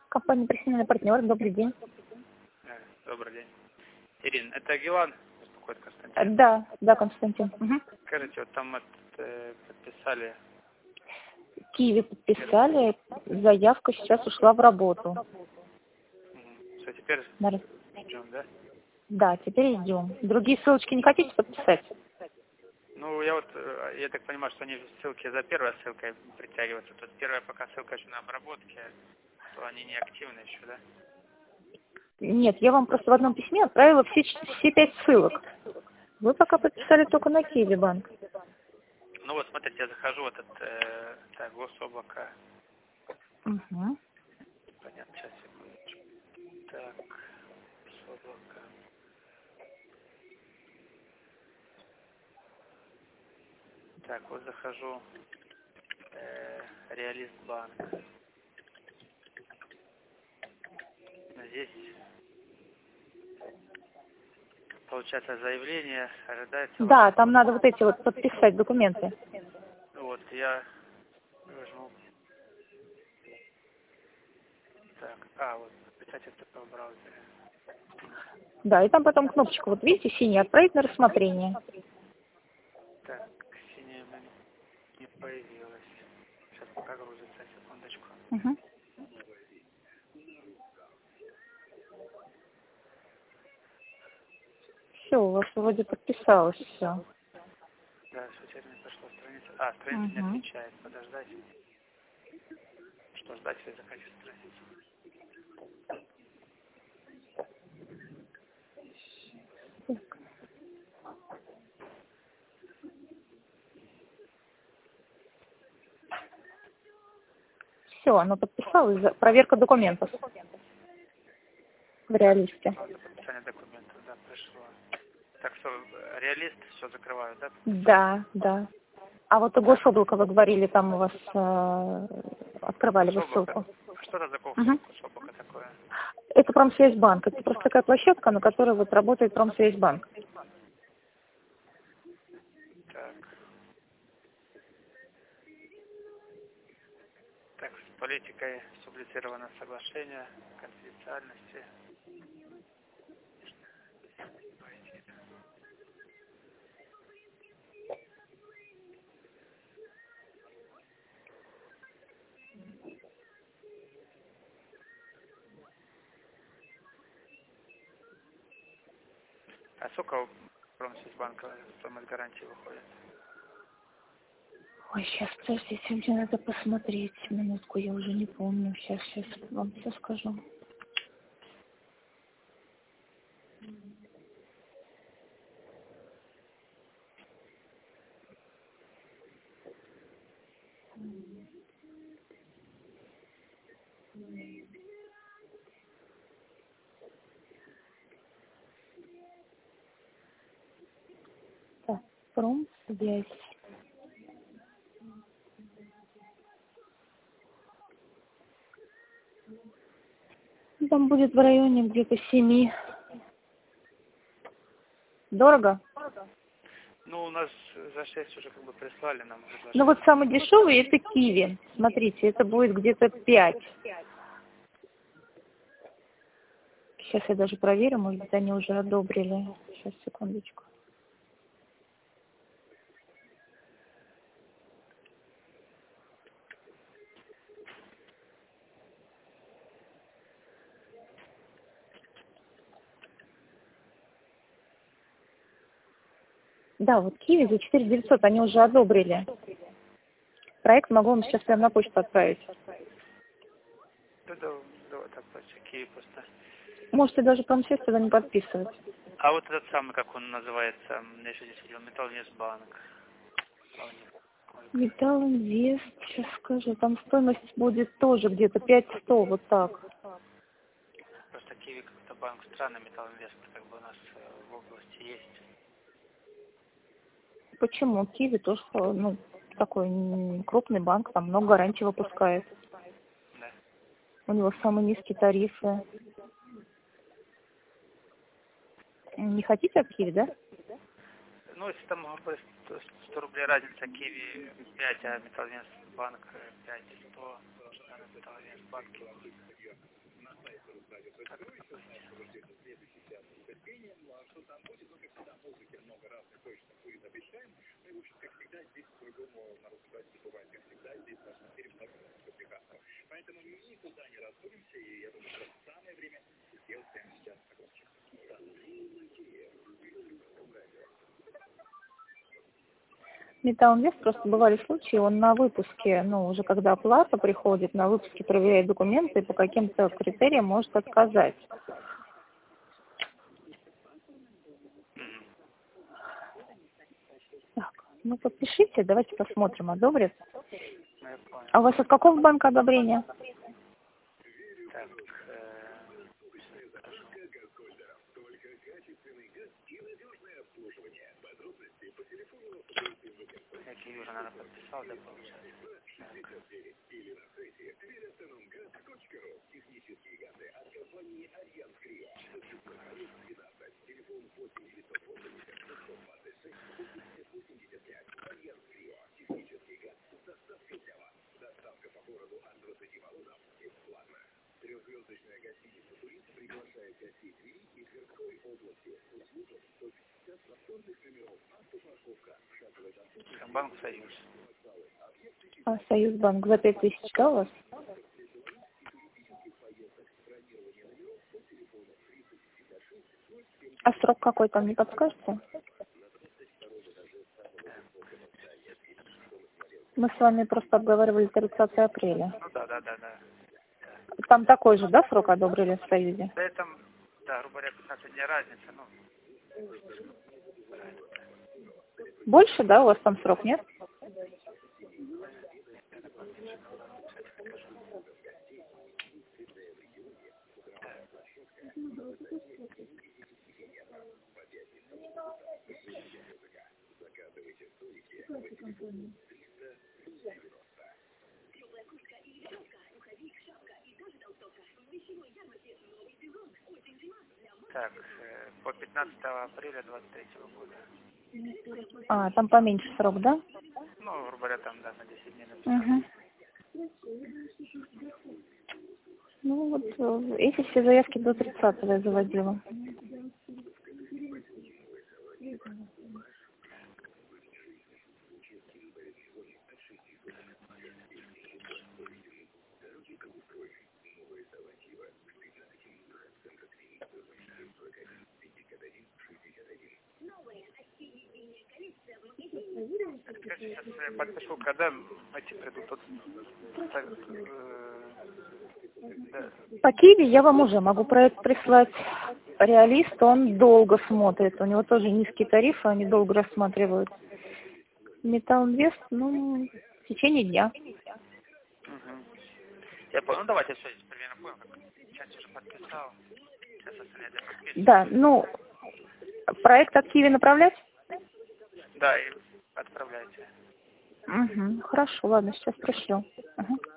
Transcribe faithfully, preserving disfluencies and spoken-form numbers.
Компания «Профессиональный партнер». Добрый день. Добрый день. Ирина, это Гелан беспокоит Константин? Да, да, Константин. Угу. Скажите, вот там это, э, подписали... Киви подписали, заявка сейчас ушла в работу. Угу. Что, теперь Да. ждем, да? Да, теперь идем. Другие ссылочки не хотите подписать? Ну, я вот, э, я так понимаю, что они ссылки за первой ссылкой притягиваются. То есть первая пока ссылка еще на обработке, то они не активны еще, да? Нет, я вам просто в одном письме отправила все, все пять ссылок. Вы пока подписали только на Киви банк. Ну вот, смотрите, я захожу в этот, э, так, гособлако. Угу. Понятно, сейчас, секундочку. Так, гособлако. Так, вот захожу, э, Реалист банк. Здесь, получается, заявление ожидается... Да, ваше... там надо вот эти вот подписать документы. Вот, я возьму... Так, а, вот, подписать это по браузере. Да, и там потом кнопочка, вот видите, синяя, отправить на рассмотрение. Так, синяя не появилась. Сейчас пока грузится, секундочку. Угу. Все, у вас вроде подписалось все. Да, все, теперь не пошло страница. А, страница не Угу. отвечает. Подождать. Что ждать, если заканчивать страницу? Все, оно подписалось. За- Проверка документов в реалисте. Так, за подписание документов, да, пришло. Так, что, реалист, все закрываю, да? Да, да. А вот и гособлако, вы говорили, там у вас э, открывали вы ссылку. Что это за Угу. гособлако такое? Это Промсвязьбанк. Это просто такая площадка, на которой вот работает Промсвязьбанк. Так. Так, с политикой сублицировано соглашение конфиденциальности. А сколько у Промсвязьбанка стоимость гарантии выходит? Ой, сейчас, подождите, мне надо посмотреть. Минутку, я уже не помню. Сейчас, сейчас вам все скажу. Так, Промсвязь. Там будет в районе где-то семи. Дорого? Ну, у нас за шесть уже как бы прислали нам предложение. Ну вот самый дешевый это Киви. Смотрите, это будет где-то пять. Сейчас я даже проверю, может быть, они уже одобрили. Сейчас, секундочку. Да, вот Киви за четыре тысячи девятьсот они уже одобрили. Проект могу вам сейчас прямо на почту отправить. Да, да, давай так, какие просто. Можете даже Промсвязь туда не подписывать. А вот этот самый, как он называется, я еще здесь видел, Металлинвестбанк. Металлинвест, сейчас скажу, там стоимость будет тоже где-то пять сто, вот так. Просто Киви как-то банк странный, Металлинвест как бы у нас в области есть. Почему? Киви тоже, ну, такой крупный банк, там много гарантий выпускает. Да. У него самые низкие тарифы. Не хотите от Киви, да? Ну, если там сто рублей разница, Киви пять, а Металлинвестбанк пять сто. Металловес, банки. Металлинвест, просто бывали случаи, он на выпуске, ну, уже когда оплата приходит, на выпуске проверяет документы и по каким-то критериям может отказать. Так, ну подпишите, давайте посмотрим, одобрят. А у вас от какого банка одобрение? Так, я Киюра, наверное, подписал, да, получается? Банк Союз. А, Союзбанк за пять тысяч, да, у вас? А срок какой там, не подскажете? Мы с вами просто обговаривали тридцатое апреля. Ну да, да, да, да. Там такой же, да, срок одобрили в Союзе? Да, это, да, грубо говоря, пятнадцать дней разница, ну. Больше, да, у вас там срок, нет? Так, э, по пятнадцатого апреля двадцать третьего года. А, там поменьше срок, да? Ну, грубо говоря, там, да, на десять дней написано. Угу. Ну вот, э, эти все заявки до тридцатого я заводила. Я сейчас э, подпишу, когда эти придут. Вот, так, э, да. По Киеве я вам уже могу проект прислать. Реалист, он долго смотрит. У него тоже низкие тарифы, они долго рассматривают. Металлинвест, ну, в течение дня. Угу. Я понял. Ну, давайте все здесь примерно понял, как часть уже подписал. Сейчас остальные подписываю. Да, ну, проект от Киева направлять? Да, и отправляйте. Угу, хорошо, ладно, сейчас пришлю. Угу.